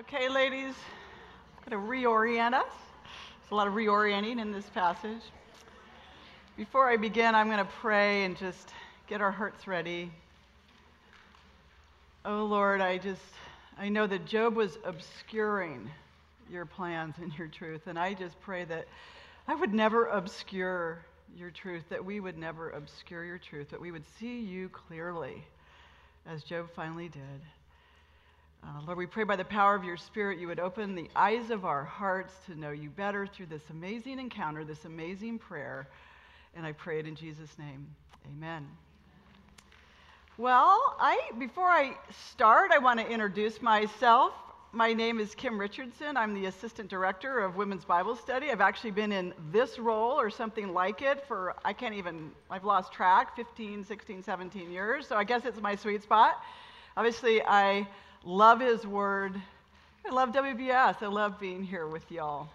Okay, ladies, I'm going to reorient us. There's a lot of reorienting in this passage. Before I begin, I'm going to pray and just get our hearts ready. Oh, Lord, I know that Job was obscuring your plans and your truth, and I just pray that I would never obscure your truth, that we would never obscure your truth, that we would see you clearly, as Job finally did. Lord, we pray by the power of your Spirit you would open the eyes of our hearts to know you better through this amazing encounter, this amazing prayer, and I pray it in Jesus' name. Amen. Well, before I start, I want to introduce myself. My name is Kim Richardson. I'm the Assistant Director of Women's Bible Study. I've actually been in this role or something like it for, I've lost track, 15, 16, 17 years, so I guess it's my sweet spot. Obviously, I love His Word. I love WBS. I love being here with y'all.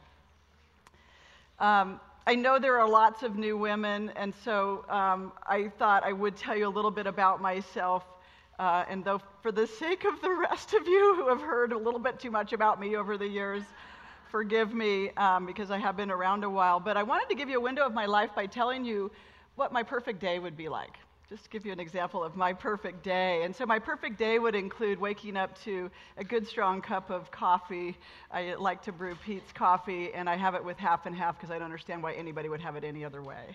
I know there are lots of new women, and so I thought I would tell you a little bit about myself. And though for the sake of the rest of you who have heard a little bit too much about me over the years, forgive me because I have been around a while. But I wanted to give you a window of my life by telling you what my perfect day would be like. Just to give you an example of my perfect day. And so my perfect day would include waking up to a good strong cup of coffee. I like to brew Peet's coffee, and I have it with half and half because I don't understand why anybody would have it any other way.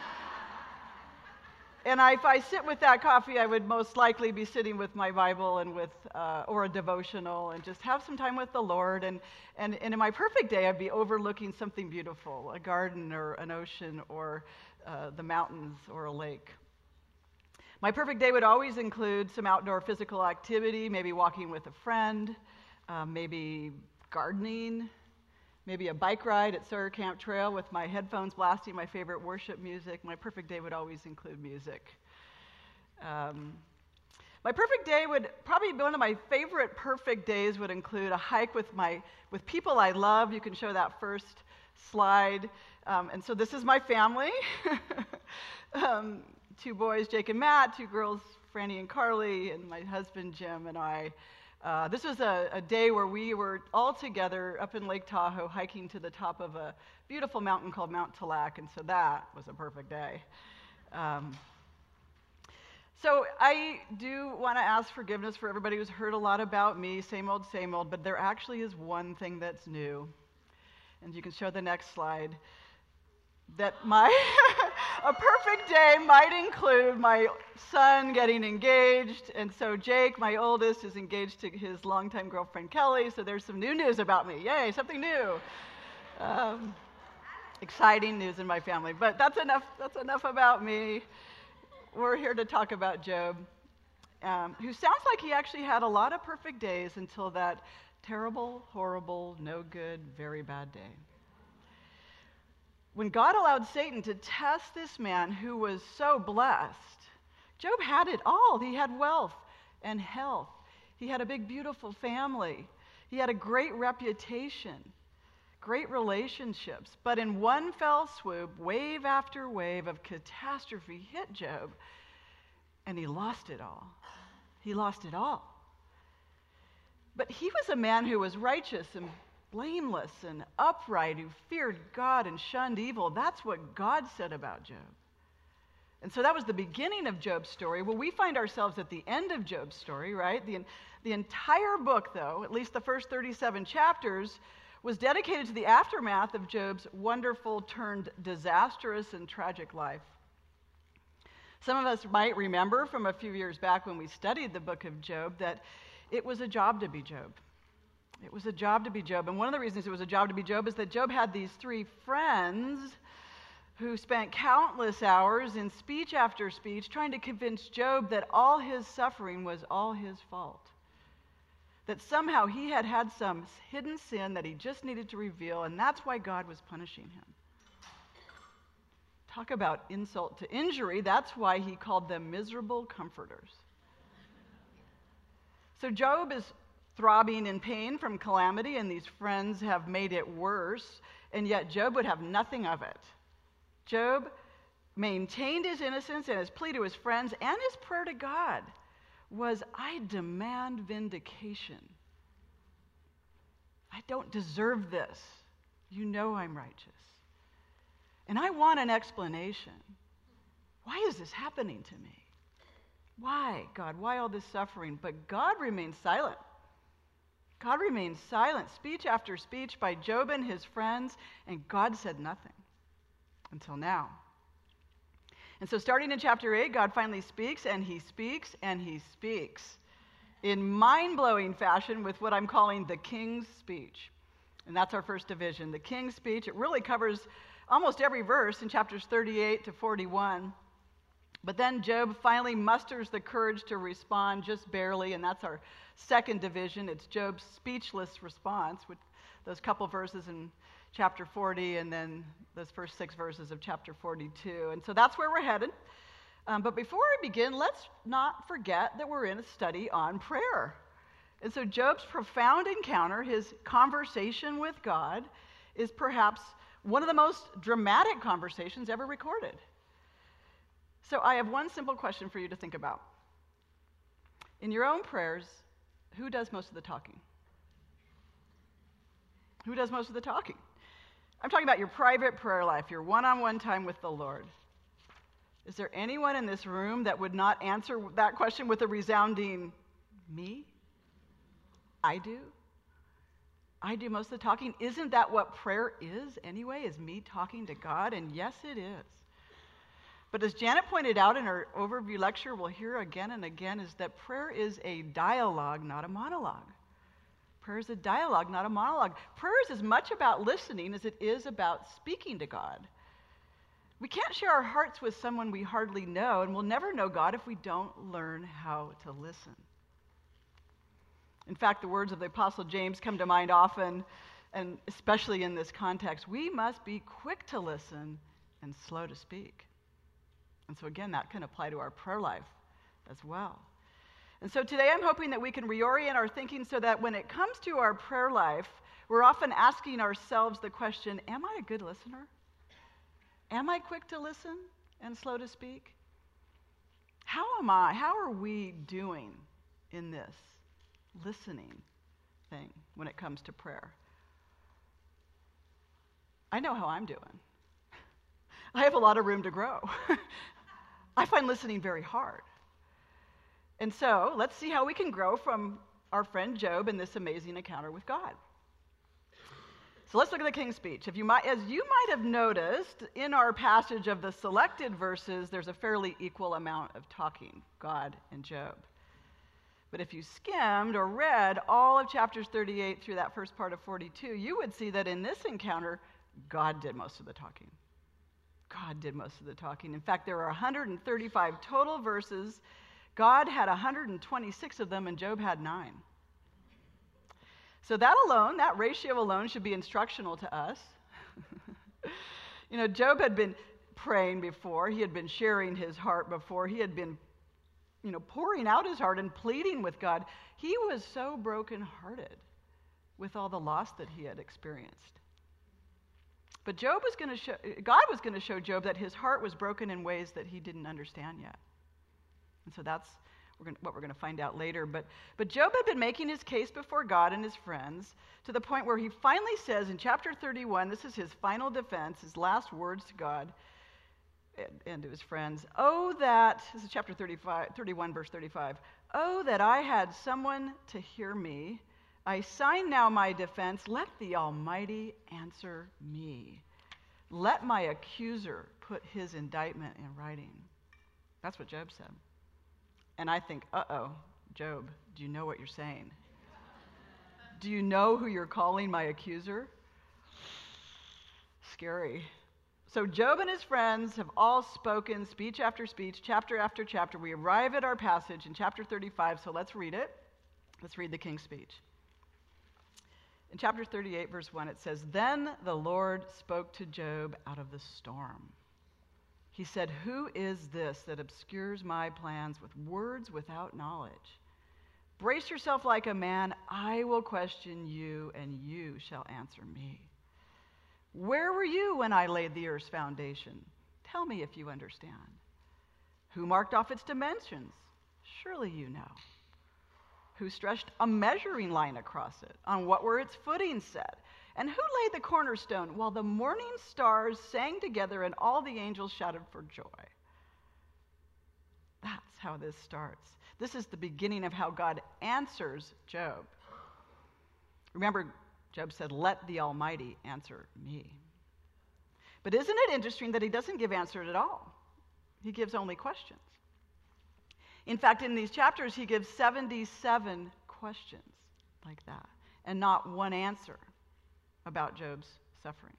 And if I sit with that coffee, I would most likely be sitting with my Bible and or a devotional and just have some time with the Lord. And in my perfect day, I'd be overlooking something beautiful, a garden or an ocean or the mountains or a lake. My perfect day would always include some outdoor physical activity, maybe walking with a friend, maybe gardening, maybe a bike ride at Sawyer Camp Trail with my headphones blasting my favorite worship music. My perfect day would always include music. My perfect day would probably be one of my favorite perfect days would include a hike with people I love. You can show that first slide. And so this is my family. 2 boys, Jake and Matt, 2 girls, Franny and Carly, and my husband, Jim, and I. This was a day where we were all together up in Lake Tahoe hiking to the top of a beautiful mountain called Mount Talac, and so that was a perfect day. So I do want to ask forgiveness for everybody who's heard a lot about me, same old, but there actually is one thing that's new. And you can show the next slide. That a perfect day might include my son getting engaged, and so Jake, my oldest, is engaged to his longtime girlfriend Kelly, so there's some new news about me. Yay, something new. Exciting news in my family, but that's enough about me. We're here to talk about Job, who sounds like he actually had a lot of perfect days until that terrible, horrible, no good, very bad day. When God allowed Satan to test this man who was so blessed, Job had it all. He had wealth and health. He had a big, beautiful family. He had a great reputation, great relationships. But in one fell swoop, wave after wave of catastrophe hit Job, and he lost it all. He lost it all. But he was a man who was righteous and blameless and upright, who feared God and shunned evil. That's what God said about Job. And so that was the beginning of Job's story. Well, we find ourselves at the end of Job's story, right? The entire book, though, at least the first 37 chapters, was dedicated to the aftermath of Job's wonderful turned disastrous and tragic life. Some of us might remember from a few years back when we studied the book of Job that it was a job to be Job. It was a job to be Job. And one of the reasons it was a job to be Job is that Job had these 3 friends who spent countless hours in speech after speech trying to convince Job that all his suffering was all his fault. That somehow he had some hidden sin that he just needed to reveal, and that's why God was punishing him. Talk about insult to injury. That's why he called them miserable comforters. So Job is throbbing in pain from calamity, and these friends have made it worse, and yet Job would have nothing of it. Job maintained his innocence, and his plea to his friends and his prayer to God was, I demand vindication. don't deserve this. You know I'm righteous. And I want an explanation. Why is this happening to me? Why, God? Why all this suffering? But God remains silent. God remains silent, speech after speech by Job and his friends, and God said nothing until now. And so starting in chapter 8, God finally speaks, and he speaks, and he speaks in mind-blowing fashion with what I'm calling the King's Speech. And that's our first division, the King's Speech. It really covers almost every verse in chapters 38 to 41. But then Job finally musters the courage to respond just barely, and that's our second division. It's Job's speechless response, with those couple verses in chapter 40 and then those first 6 verses of chapter 42. And so that's where we're headed. But before we begin, let's not forget that we're in a study on prayer. And so Job's profound encounter, his conversation with God, is perhaps one of the most dramatic conversations ever recorded. So I have one simple question for you to think about. In your own prayers, who does most of the talking? Who does most of the talking? I'm talking about your private prayer life, your one-on-one time with the Lord. Is there anyone in this room that would not answer that question with a resounding, me? I do? I do most of the talking. Isn't that what prayer is anyway, is me talking to God? And yes, it is. But as Janet pointed out in her overview lecture, we'll hear again and again, is that prayer is a dialogue, not a monologue. Prayer is a dialogue, not a monologue. Prayer is as much about listening as it is about speaking to God. We can't share our hearts with someone we hardly know, and we'll never know God if we don't learn how to listen. In fact, the words of the Apostle James come to mind often, and especially in this context. We must be quick to listen and slow to speak. And so again, that can apply to our prayer life as well. And so today I'm hoping that we can reorient our thinking so that when it comes to our prayer life, we're often asking ourselves the question, am I a good listener? Am I quick to listen and slow to speak? How are we doing in this listening thing when it comes to prayer? I know how I'm doing. I have a lot of room to grow. I find listening very hard. And so let's see how we can grow from our friend Job in this amazing encounter with God. So let's look at the King's Speech. As you might have noticed, in our passage of the selected verses, there's a fairly equal amount of talking, God and Job. But if you skimmed or read all of chapters 38 through that first part of 42, you would see that in this encounter, God did most of the talking. God did most of the talking. In fact, there are 135 total verses. God had 126 of them, and Job had 9. So that alone, that ratio alone, should be instructional to us. Job had been praying before. He had been sharing his heart before. He had been, pouring out his heart and pleading with God. He was so brokenhearted with all the loss that he had experienced. But God was going to show Job that his heart was broken in ways that he didn't understand yet. And so that's what we're going to find out later. But Job had been making his case before God and his friends to the point where he finally says in chapter 31, this is his final defense, his last words to God and to his friends, this is chapter 31, verse 35, "Oh, that I had someone to hear me. I sign now my defense. Let the Almighty answer me. Let my accuser put his indictment in writing." That's what Job said. And I think, Job, do you know what you're saying? Do you know who you're calling my accuser? Scary. So Job and his friends have all spoken speech after speech, chapter after chapter. We arrive at our passage in chapter 35, so let's read it. Let's read the King's Speech. In chapter 38, verse 1, it says, "Then the Lord spoke to Job out of the storm. He said, 'Who is this that obscures my plans with words without knowledge? Brace yourself like a man. I will question you, and you shall answer me. Where were you when I laid the earth's foundation? Tell me if you understand. Who marked off its dimensions? Surely you know. Who stretched a measuring line across it? On what were its footings set? And who laid the cornerstone while the morning stars sang together and all the angels shouted for joy? That's how this starts. This is the beginning of how God answers Job. Remember, Job said, "Let the Almighty answer me." But isn't it interesting that he doesn't give answers at all? He gives only questions. In fact, in these chapters, he gives 77 questions like that, and not one answer about Job's suffering.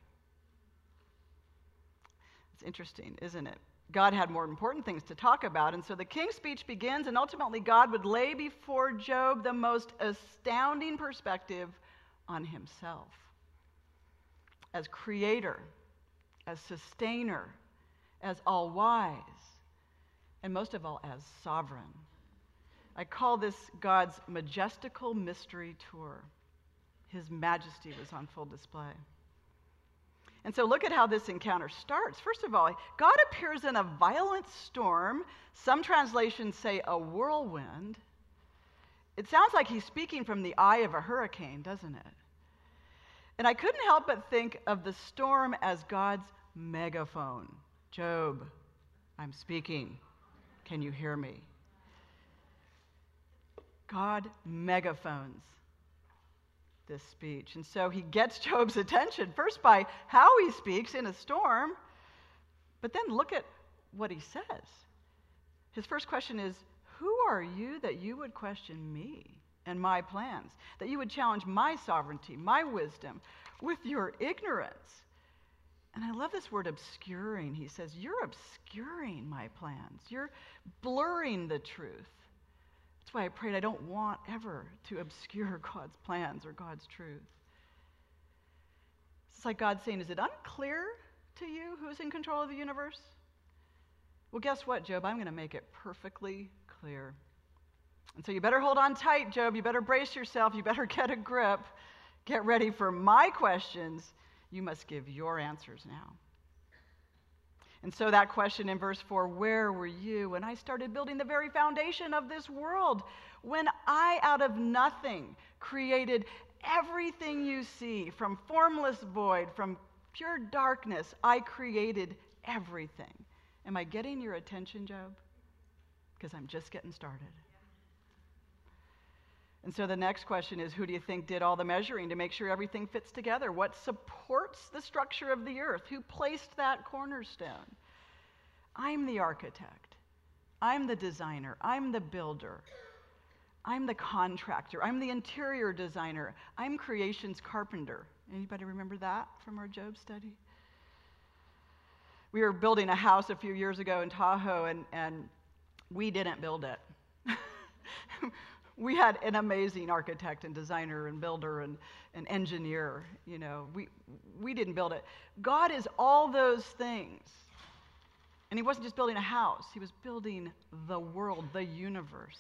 It's interesting, isn't it? God had more important things to talk about, and so the king's speech begins, and ultimately God would lay before Job the most astounding perspective on himself as creator, as sustainer, as all-wise, and most of all, as sovereign. I call this God's majestical mystery tour. His majesty was on full display. And so look at how this encounter starts. First of all, God appears in a violent storm. Some translations say a whirlwind. It sounds like he's speaking from the eye of a hurricane, doesn't it? And I couldn't help but think of the storm as God's megaphone. Job, I'm speaking. Can you hear me? God megaphones this speech. And so he gets Job's attention, first by how he speaks in a storm, but then look at what he says. His first question is, who are you that you would question me and my plans, that you would challenge my sovereignty, my wisdom, with your ignorance? And I love this word obscuring. He says, you're obscuring my plans. You're blurring the truth. That's why I prayed I don't want ever to obscure God's plans or God's truth. It's like God saying, is it unclear to you who's in control of the universe? Well, guess what, Job? I'm going to make it perfectly clear. And so you better hold on tight, Job. You better brace yourself. You better get a grip. Get ready for my questions. You must give your answers now. And so that question in verse 4, where were you when I started building the very foundation of this world? When I, out of nothing, created everything you see, from formless void, from pure darkness, I created everything. Am I getting your attention, Job? Because I'm just getting started. And so the next question is, who do you think did all the measuring to make sure everything fits together? What supports the structure of the earth? Who placed that cornerstone? I'm the architect. I'm the designer. I'm the builder. I'm the contractor. I'm the interior designer. I'm creation's carpenter. Anybody remember that from our Job study? We were building a house a few years ago in Tahoe, and we didn't build it. We had an amazing architect and designer and builder and engineer. You know, we didn't build it. God is all those things. And he wasn't just building a house. He was building the world, the universe.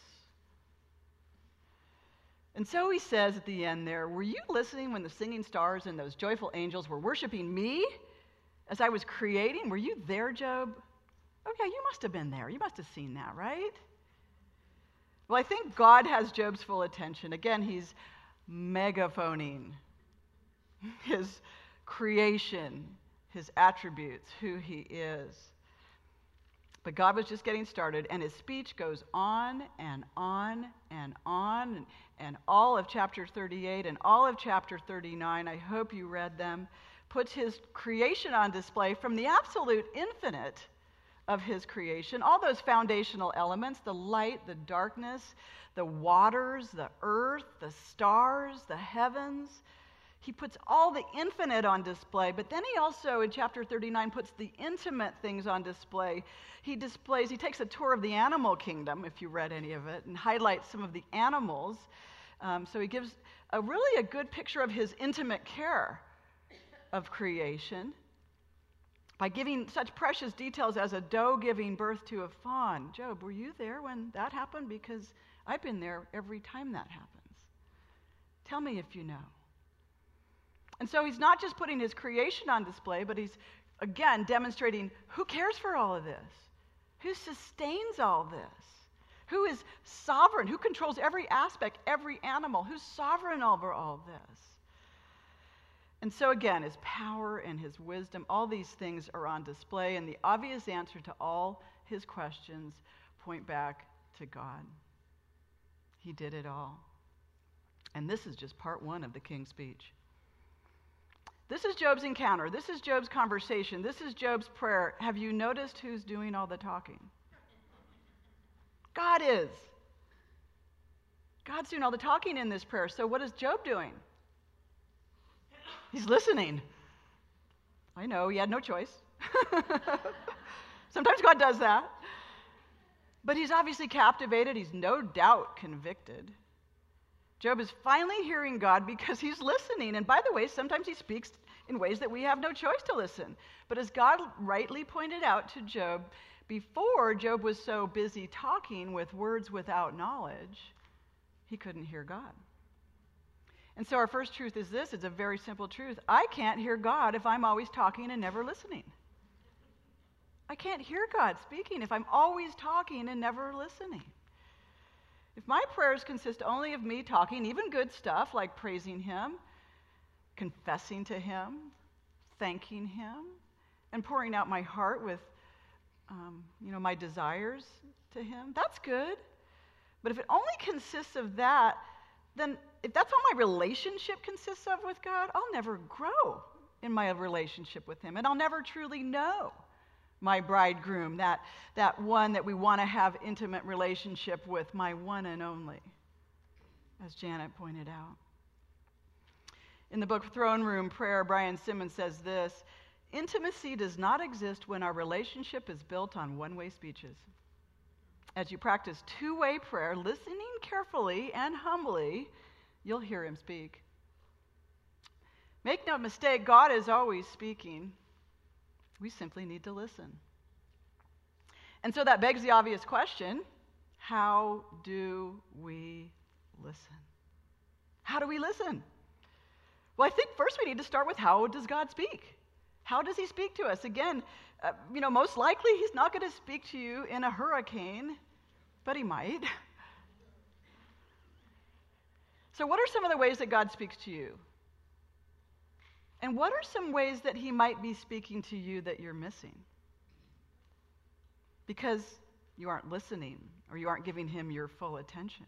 And so he says at the end there, were you listening when the singing stars and those joyful angels were worshiping me as I was creating? Were you there, Job? Oh, yeah, you must have been there. You must have seen that, right? Well, I think God has Job's full attention. Again, he's megaphoning his creation, his attributes, who he is. But God was just getting started, and his speech goes on and on and on, and all of chapter 38 and all of chapter 39, I hope you read them, puts his creation on display from the absolute infinite of his creation, all those foundational elements, the light, the darkness, the waters, the earth, the stars, the heavens. He puts all the infinite on display, but then he also, in chapter 39, puts the intimate things on display. He takes a tour of the animal kingdom, if you read any of it, and highlights some of the animals. So he gives really a good picture of his intimate care of creation by giving such precious details as a doe giving birth to a fawn. Job, were you there when that happened? Because I've been there every time that happens. Tell me if you know. And so he's not just putting his creation on display, but he's, again, demonstrating who cares for all of this? Who sustains all this? Who is sovereign? Who controls every aspect, every animal? Who's sovereign over all this? And so again, his power and his wisdom, all these things are on display, and the obvious answer to all his questions point back to God. He did it all. And this is just part one of the king's speech. This is Job's encounter. This is Job's conversation. This is Job's prayer. Have you noticed who's doing all the talking? God is. God's doing all the talking in this prayer. So what is Job doing? He's listening. I know, he had no choice. Sometimes God does that. But he's obviously captivated. He's no doubt convicted. Job is finally hearing God because he's listening. And by the way, sometimes he speaks in ways that we have no choice to listen. But as God rightly pointed out to Job, before Job was so busy talking with words without knowledge, he couldn't hear God. And so our first truth is this. It's a very simple truth. I can't hear God if I'm always talking and never listening. I can't hear God speaking if I'm always talking and never listening. If my prayers consist only of me talking, even good stuff like praising him, confessing to him, thanking him, and pouring out my heart with my desires to him, that's good. But if it only consists of that, then if that's all my relationship consists of with God, I'll never grow in my relationship with him, and I'll never truly know my bridegroom, that one that we want to have intimate relationship with, my one and only, as Janet pointed out. In the book Throne Room Prayer, Brian Simmons says this: intimacy does not exist when our relationship is built on one-way speeches. As you practice two-way prayer, listening carefully and humbly, you'll hear him speak. Make no mistake, God is always speaking. We simply need to listen. And so that begs the obvious question: how do we listen? How do we listen? Well, I think first we need to start with, how does God speak? How does he speak to us? Again, most likely he's not going to speak to you in a hurricane, but he might. So what are some of the ways that God speaks to you? And what are some ways that he might be speaking to you that you're missing? Because you aren't listening, or you aren't giving him your full attention.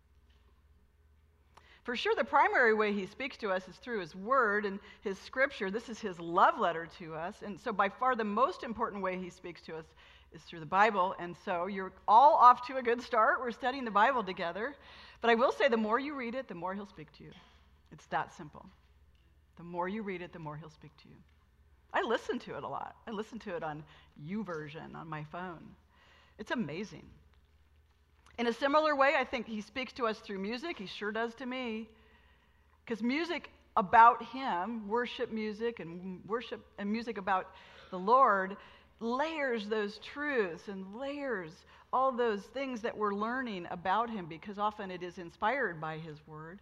For sure, the primary way he speaks to us is through his word and his scripture. This is his love letter to us. And so by far the most important way he speaks to us is through the Bible. And so you're all off to a good start. We're studying the Bible together. But I will say, the more you read it, the more he'll speak to you. It's that simple. The more you read it, the more he'll speak to you. I listen to it a lot. I listen to it on YouVersion on my phone. It's amazing. In a similar way, I think he speaks to us through music. He sure does to me. Because music about him, worship music and music about the Lord, layers those truths and layers all those things that we're learning about him, because often it is inspired by his word.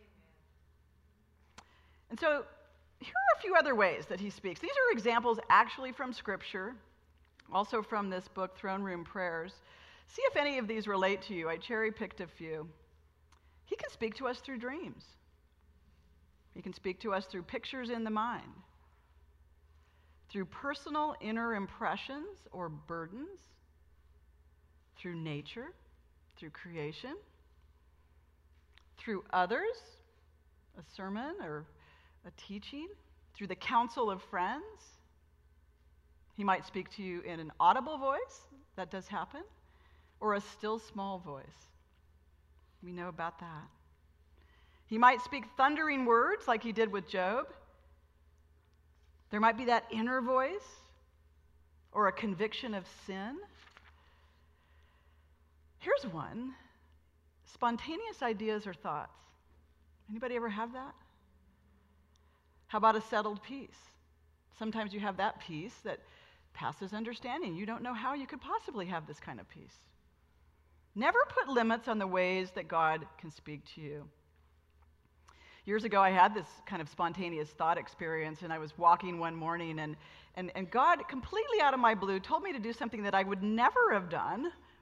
And so here are a few other ways that he speaks. These are examples actually from Scripture, also from this book, Throne Room Prayers. See if any of these relate to you. I cherry-picked a few. He can speak to us through dreams. He can speak to us through pictures in the mind, through personal inner impressions or burdens, through nature, through creation, through others, a sermon or a teaching, through the counsel of friends. He might speak to you in an audible voice. That does happen. Or a still small voice. We know about that. He might speak thundering words like he did with Job. There might be that inner voice or a conviction of sin. Here's one: spontaneous ideas or thoughts. Anybody ever have that? How about a settled peace? Sometimes you have that peace that passes understanding. You don't know how you could possibly have this kind of peace. Never put limits on the ways that God can speak to you. Years ago, I had this kind of spontaneous thought experience, and I was walking one morning, and God, completely out of my blue, told me to do something that I would never have done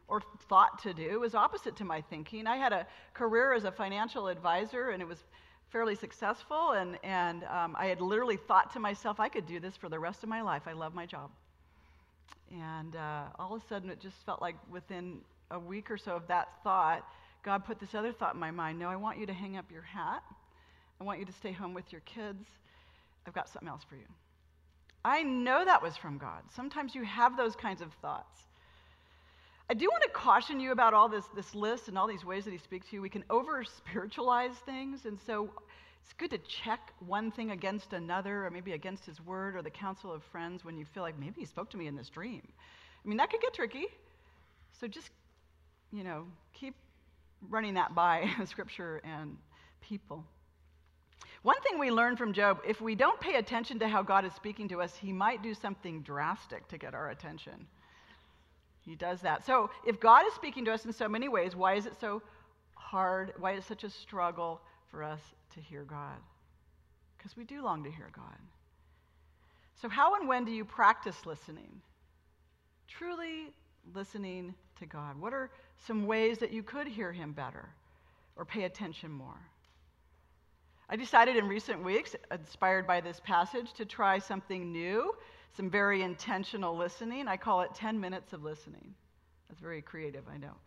or thought to do was opposite to my thinking. I had a career as a financial advisor, and it was fairly successful, and I had literally thought to myself, I could do this for the rest of my life. I love my job. And all of a sudden, it just felt like within a week or so of that thought, God put this other thought in my mind. No, I want you to hang up your hat. I want you to stay home with your kids. I've got something else for you. I know that was from God. Sometimes you have those kinds of thoughts. I do want to caution you about all this list and all these ways that he speaks to you. We can over-spiritualize things, and so it's good to check one thing against another, or maybe against his word or the counsel of friends when you feel like maybe he spoke to me in this dream. I mean, that could get tricky. So just, keep running that by Scripture and people. One thing we learn from Job, if we don't pay attention to how God is speaking to us, he might do something drastic to get our attention. He does that. So if God is speaking to us in so many ways, why is it so hard? Why is it such a struggle for us to hear God? Because we do long to hear God. So how and when do you practice listening? Truly listening to God. What are some ways that you could hear him better or pay attention more? I decided in recent weeks, inspired by this passage, to try something new, some very intentional listening. I call it 10 minutes of listening. That's very creative, I know.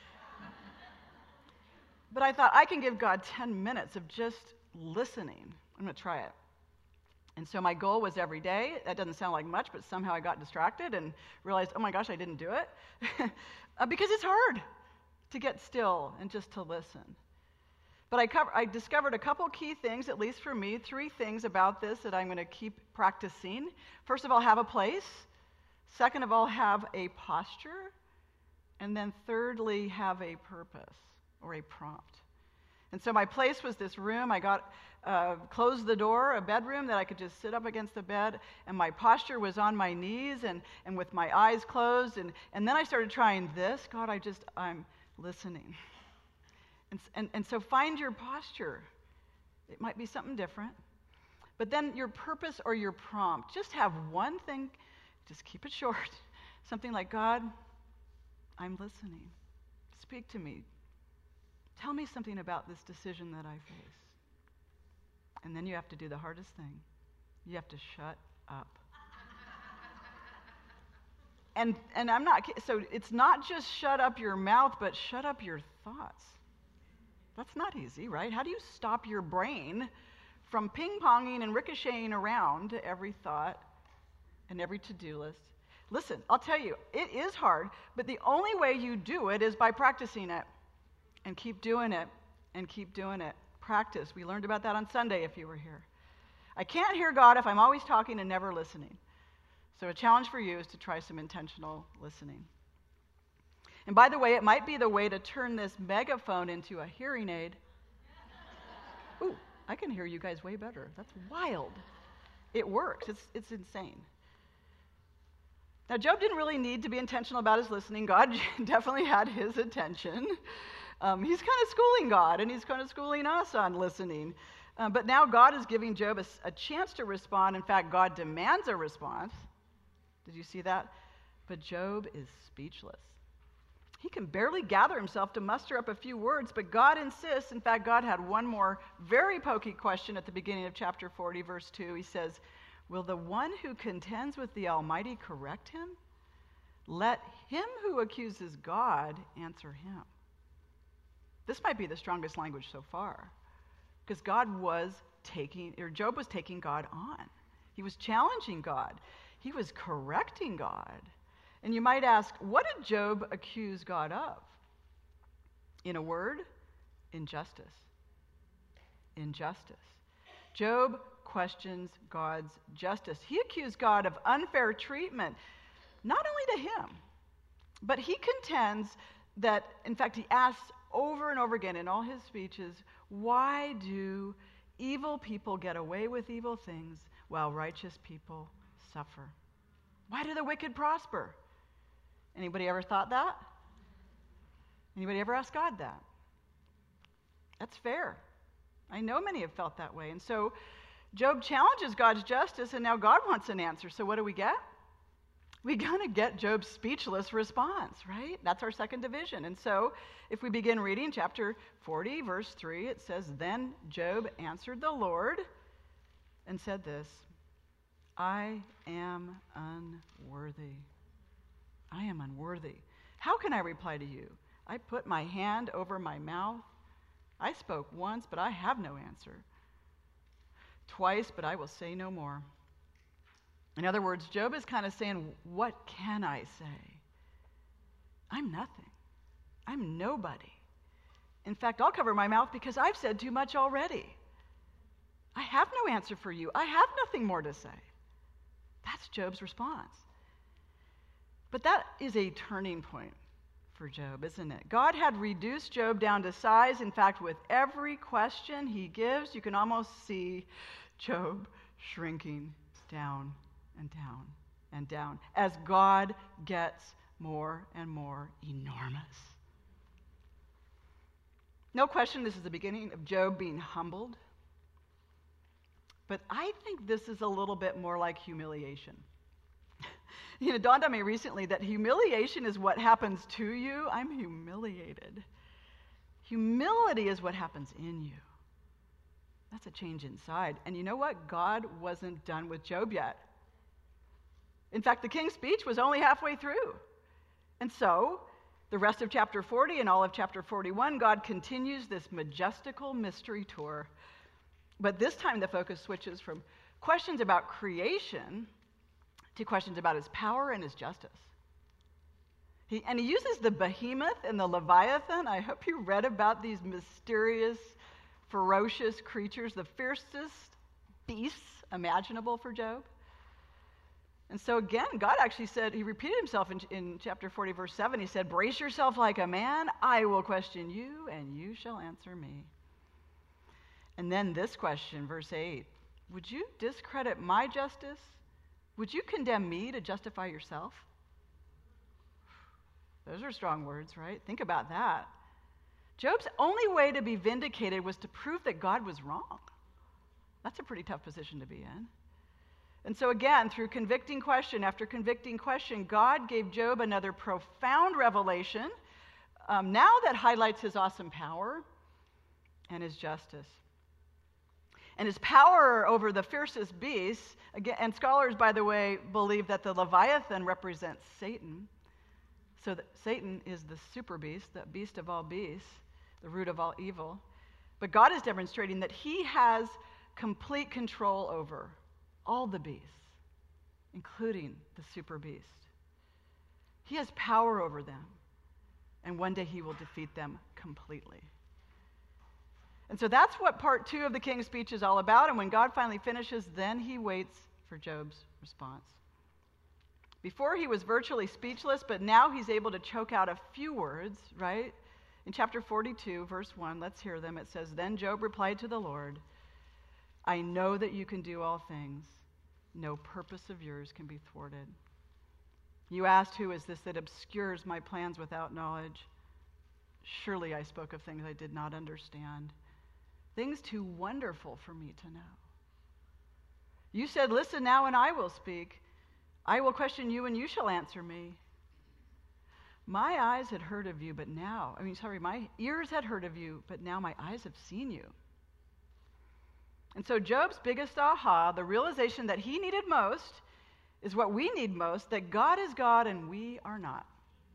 But I thought I can give God 10 minutes of just listening. I'm going to try it. And so my goal was every day. That doesn't sound like much, but somehow I got distracted and realized, oh my gosh, I didn't do it. Because it's hard to get still and just to listen. But I discovered a couple key things, at least for me, 3 things about this that I'm going to keep practicing. First of all, have a place. Second of all, have a posture. And then thirdly, have a purpose or a prompt. And so my place was this room. I closed the door, a bedroom that I could just sit up against the bed, and my posture was on my knees and with my eyes closed. And then I started trying this. God, I'm listening. And so find your posture. It might be something different. But then your purpose or your prompt. Just have one thing. Just keep it short. Something like, God, I'm listening. Speak to me. Tell me something about this decision that I face. And then you have to do the hardest thing. You have to shut up. And I'm not, so it's not just shut up your mouth, but shut up your thoughts. That's not easy, right? How do you stop your brain from ping-ponging and ricocheting around every thought and every to-do list? Listen, I'll tell you, it is hard, but the only way you do it is by practicing it. And keep doing it, and keep doing it. Practice. We learned about that on Sunday if you were here. I can't hear God if I'm always talking and never listening. So a challenge for you is to try some intentional listening. And by the way, it might be the way to turn this megaphone into a hearing aid. Ooh, I can hear you guys way better. That's wild. It works. It's insane. Now, Job didn't really need to be intentional about his listening. God definitely had his attention. He's kind of schooling God, and he's kind of schooling us on listening. But now God is giving Job a chance to respond. In fact, God demands a response. Did you see that? But Job is speechless. He can barely gather himself to muster up a few words, but God insists. In fact, God had one more very pokey question at the beginning of chapter 40, verse 2. He says, will the one who contends with the Almighty correct him? Let him who accuses God answer him. This might be the strongest language so far, because Job was taking God on. He was challenging God. He was correcting God. And you might ask, what did Job accuse God of? In a word, injustice. Injustice. Job questions God's justice. He accused God of unfair treatment, not only to him, but he contends that, in fact, he asks over and over again in all his speeches, why do evil people get away with evil things while righteous people suffer? Why do the wicked prosper? Anybody ever thought that? Anybody ever asked God that? That's fair. I know many have felt that way. And so Job challenges God's justice, and now God wants an answer. So what do we get? we're going to get Job's speechless response, right? That's our second division. And so if we begin reading chapter 40, verse 3, it says, "Then Job answered the Lord and said this, I am unworthy. I am unworthy. How can I reply to you? I put my hand over my mouth. I spoke once, but I have no answer. Twice, but I will say no more." In other words, Job is kind of saying, what can I say? I'm nothing. I'm nobody. In fact, I'll cover my mouth because I've said too much already. I have no answer for you. I have nothing more to say. That's Job's response. But that is a turning point for Job, isn't it? God had reduced Job down to size. In fact, with every question he gives, you can almost see Job shrinking down and down and down as God gets more and more enormous. No question, this is the beginning of Job being humbled. But I think this is a little bit more like humiliation. It dawned on me recently that humiliation is what happens to you. I'm humiliated. Humility is what happens in you. That's a change inside. And you know what? God wasn't done with Job yet. In fact, the king's speech was only halfway through. And so, the rest of chapter 40 and all of chapter 41, God continues this majestical mystery tour. But this time the focus switches from questions about creation to questions about his power and his justice. He uses the behemoth and the leviathan. I hope you read about these mysterious, ferocious creatures, the fiercest beasts imaginable for Job. And so again, God actually said, he repeated himself in chapter 40, verse 7. He said, "Brace yourself like a man. I will question you, and you shall answer me." And then this question, verse 8, "Would you discredit my justice? Would you condemn me to justify yourself?" Those are strong words, right? Think about that. Job's only way to be vindicated was to prove that God was wrong. That's a pretty tough position to be in. And so again, through convicting question after convicting question, God gave Job another profound revelation, now that highlights his awesome power and his justice. And his power over the fiercest beasts, again, and scholars, by the way, believe that the Leviathan represents Satan. So that Satan is the super beast, the beast of all beasts, the root of all evil. But God is demonstrating that he has complete control over all the beasts, including the super beast. He has power over them, and one day he will defeat them completely. And so that's what part 2 of the king's speech is all about. And when God finally finishes, then he waits for Job's response. Before he was virtually speechless, but now he's able to choke out a few words, right? In chapter 42, verse 1, let's hear them. It says, "Then Job replied to the Lord, I know that you can do all things. No purpose of yours can be thwarted. You asked, who is this that obscures my plans without knowledge? Surely I spoke of things I did not understand, things too wonderful for me to know. You said, listen now and I will speak. I will question you and you shall answer me. My eyes had heard of you, but now, my ears had heard of you, but now my eyes have seen you." And so Job's biggest aha, the realization that he needed most, is what we need most, that God is God and we are not.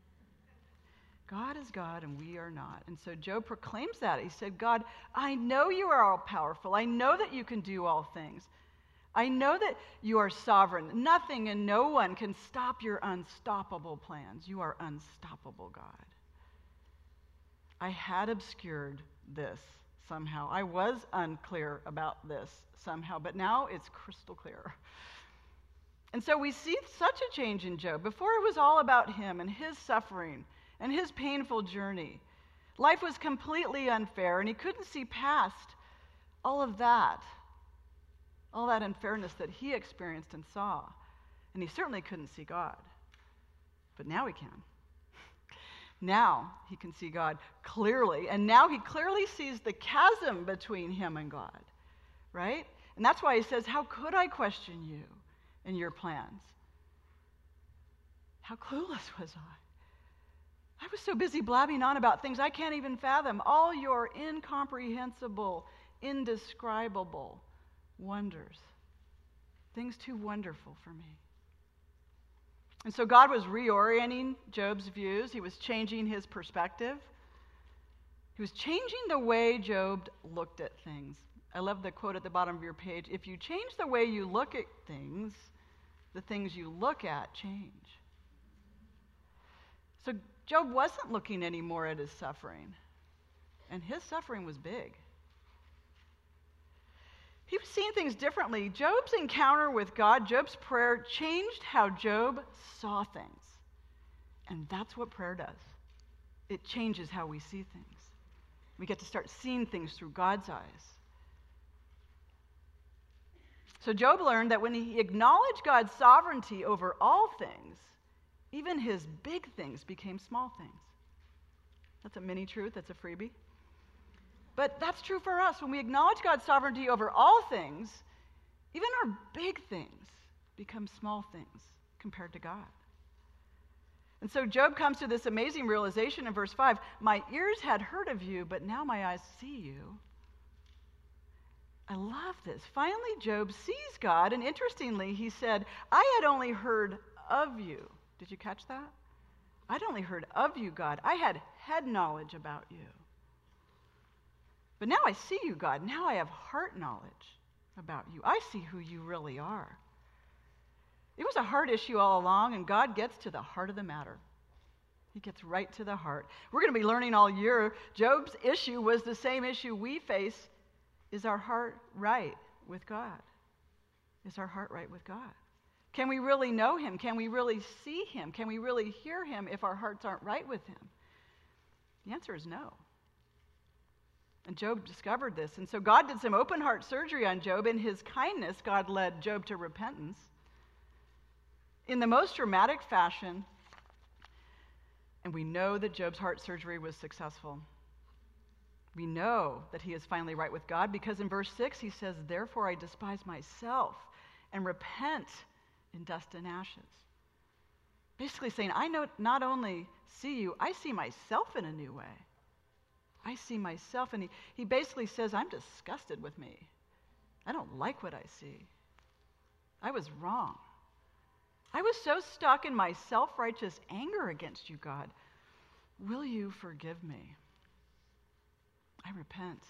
God is God and we are not. And so Job proclaims that. He said, God, I know you are all powerful. I know that you can do all things. I know that you are sovereign. Nothing and no one can stop your unstoppable plans. You are unstoppable, God. I had obscured this somehow. I was unclear about this somehow, but now it's crystal clear. And so we see such a change in Job. Before it was all about him and his suffering and his painful journey. Life was completely unfair, and he couldn't see past all of that, all that unfairness that he experienced and saw. And he certainly couldn't see God. But now he can. Now he can see God clearly, and now he clearly sees the chasm between him and God, right? And that's why he says, how could I question you and your plans? How clueless was I? I was so busy blabbing on about things I can't even fathom, all your incomprehensible, indescribable wonders, things too wonderful for me. And so God was reorienting Job's views. He was changing his perspective. He was changing the way Job looked at things. I love the quote at the bottom of your page. If you change the way you look at things, the things you look at change. So Job wasn't looking anymore at his suffering, and his suffering was big. He was seeing things differently. Job's encounter with God, Job's prayer, changed how Job saw things. And that's what prayer does. It changes how we see things. We get to start seeing things through God's eyes. So Job learned that when he acknowledged God's sovereignty over all things, even his big things became small things. That's a mini truth, that's a freebie. But that's true for us. When we acknowledge God's sovereignty over all things, even our big things become small things compared to God. And so Job comes to this amazing realization in verse 5. My ears had heard of you, but now my eyes see you. I love this. Finally, Job sees God, and interestingly, he said, I had only heard of you. Did you catch that? I'd only heard of you, God. I had head knowledge about you. But now I see you, God. Now I have heart knowledge about you. I see who you really are. It was a heart issue all along, and God gets to the heart of the matter. He gets right to the heart. We're going to be learning all year. Job's issue was the same issue we face. Is our heart right with God? Is our heart right with God? Can we really know him? Can we really see him? Can we really hear him if our hearts aren't right with him? The answer is no. And Job discovered this. And so God did some open heart surgery on Job. In his kindness, God led Job to repentance. In the most dramatic fashion, and we know that Job's heart surgery was successful. We know that he is finally right with God because in verse 6 he says, therefore I despise myself and repent in dust and ashes. Basically saying, I not only see you, I see myself in a new way. I see myself, and he basically says, I'm disgusted with me. I don't like what I see. I was wrong. I was so stuck in my self-righteous anger against you, God. Will you forgive me? I repent.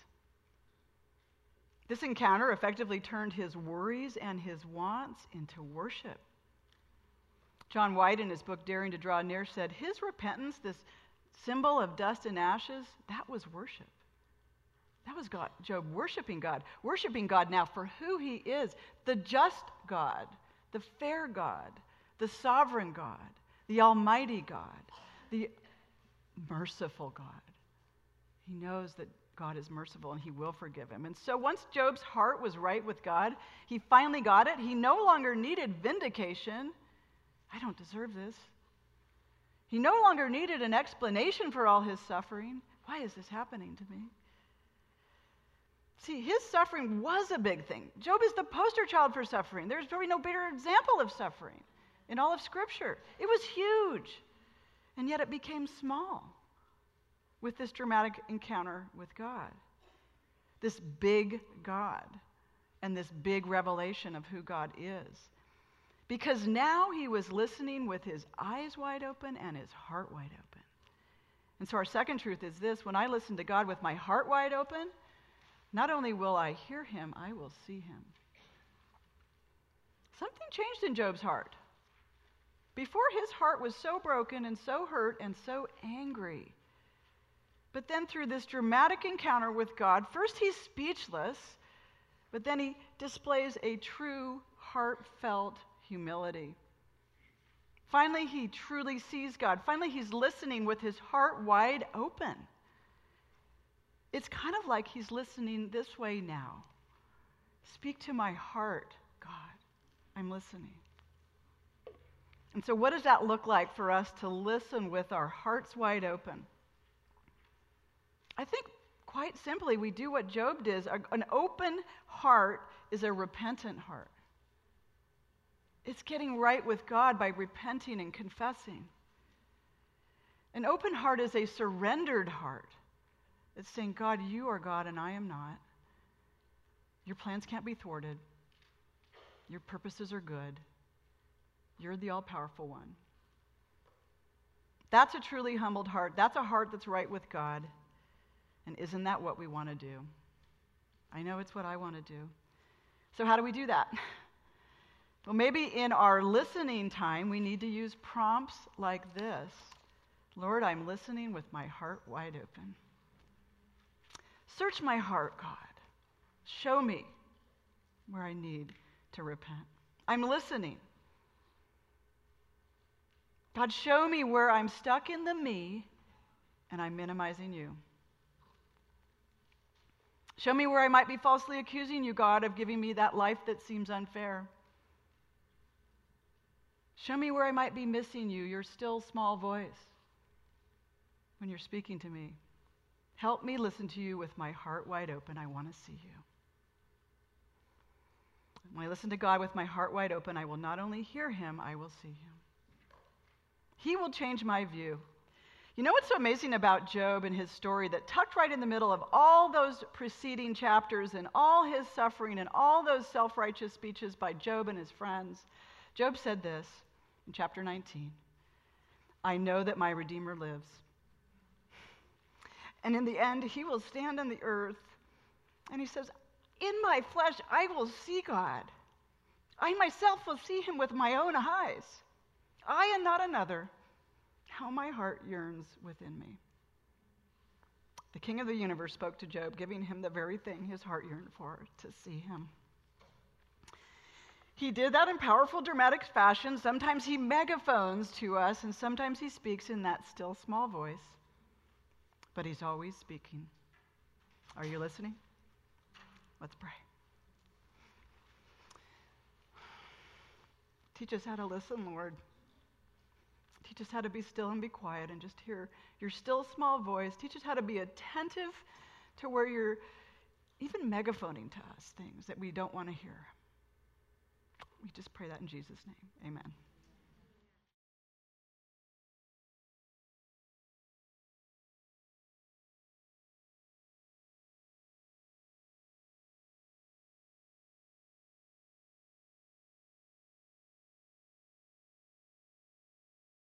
This encounter effectively turned his worries and his wants into worship. John White, in his book Daring to Draw Near, said his repentance, this symbol of dust and ashes, that was worship. That was God, Job worshiping God now for who he is, the just God, the fair God, the sovereign God, the almighty God, the merciful God. He knows that God is merciful and he will forgive him. And so once Job's heart was right with God, he finally got it. He no longer needed vindication. I don't deserve this. He no longer needed an explanation for all his suffering. Why is this happening to me? See, his suffering was a big thing. Job is the poster child for suffering. There's probably no better example of suffering in all of Scripture. It was huge, and yet it became small with this dramatic encounter with God. This big God and this big revelation of who God is. Because now he was listening with his eyes wide open and his heart wide open. And so our second truth is this: when I listen to God with my heart wide open, not only will I hear him, I will see him. Something changed in Job's heart. Before, his heart was so broken and so hurt and so angry. But then through this dramatic encounter with God, first he's speechless, but then he displays a true heartfelt humility. Finally, he truly sees God. Finally, he's listening with his heart wide open. It's kind of like he's listening this way now. Speak to my heart, God. I'm listening. And so what does that look like for us to listen with our hearts wide open? I think quite simply we do what Job did. An open heart is a repentant heart. It's getting right with God by repenting and confessing. An open heart is a surrendered heart. It's saying, God, you are God and I am not. Your plans can't be thwarted. Your purposes are good. You're the all-powerful one. That's a truly humbled heart. That's a heart that's right with God. And isn't that what we want to do? I know it's what I want to do. So how do we do that? Well, maybe in our listening time, we need to use prompts like this. Lord, I'm listening with my heart wide open. Search my heart, God. Show me where I need to repent. I'm listening. God, show me where I'm stuck in the me and I'm minimizing you. Show me where I might be falsely accusing you, God, of giving me that life that seems unfair. Show me where I might be missing you, your still small voice, when you're speaking to me. Help me listen to you with my heart wide open. I want to see you. When I listen to God with my heart wide open, I will not only hear him, I will see him. He will change my view. You know what's so amazing about Job and his story? That tucked right in the middle of all those preceding chapters and all his suffering and all those self-righteous speeches by Job and his friends, Job said this in chapter 19, I know that my Redeemer lives. And in the end, he will stand on the earth. And he says, in my flesh, I will see God. I myself will see him with my own eyes. I and not another. How my heart yearns within me. The King of the universe spoke to Job, giving him the very thing his heart yearned for, to see him. He did that in powerful, dramatic fashion. Sometimes he megaphones to us, and sometimes he speaks in that still small voice. But he's always speaking. Are you listening? Let's pray. Teach us how to listen, Lord. Teach us how to be still and be quiet and just hear your still small voice. Teach us how to be attentive to where you're even megaphoning to us things that we don't want to hear. We just pray that in Jesus' name. Amen.